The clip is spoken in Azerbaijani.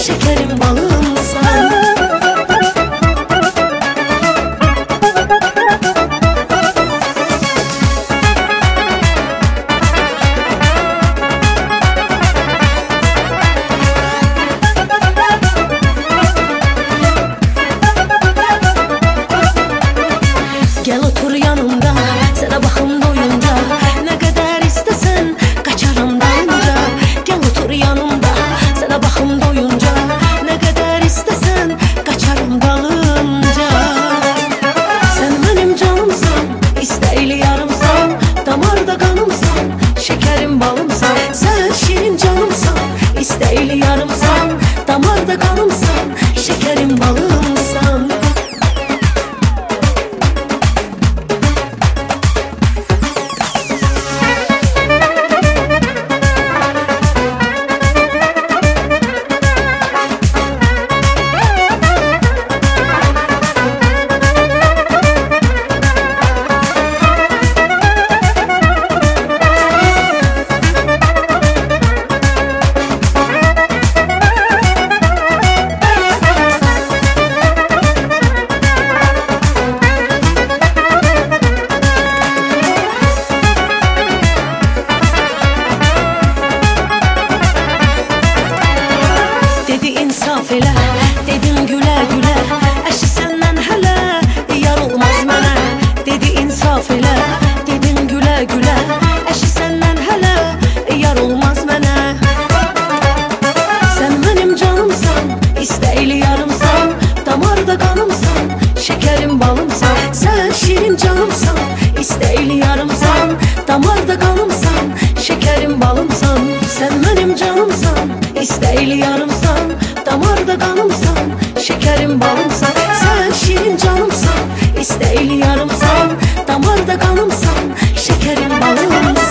şekerim balımsan. Gel otur yanımda, sana bakım doyunca, ne kadar istesen kaçarım dalınca. Gel otur yanımda, sana bakım doyunca, ne kadar istesen kaçarım dalınca. Sen benim canımsan, isteğli yarımsan, damarda kanımsan, şekerim balımsan. Sen şirin canımsan, isteğli yarımsan, damarda kanımsan, şekerim balımsan. Elə, dedim gülə gülə, əşi səndən hələ yar olmaz mənə. Dedi insaf elə, dedim gülə gülə, əşi səndən hələ yar olmaz mənə. Sən mənim canımsan, istəkli yarımsan, damarda qanımsan, şekerim balımsan. Sən şirin canımsan, istəkli yarımsan, damarda qanımsan, şekerim balımsan. Sən mənim canımsan, istəkli yarımsan, damarda kanımsan, şekerim balımsan. Sen şirin canımsan, isteğli yarımsan, damarda kanımsan, şekerim balımsan.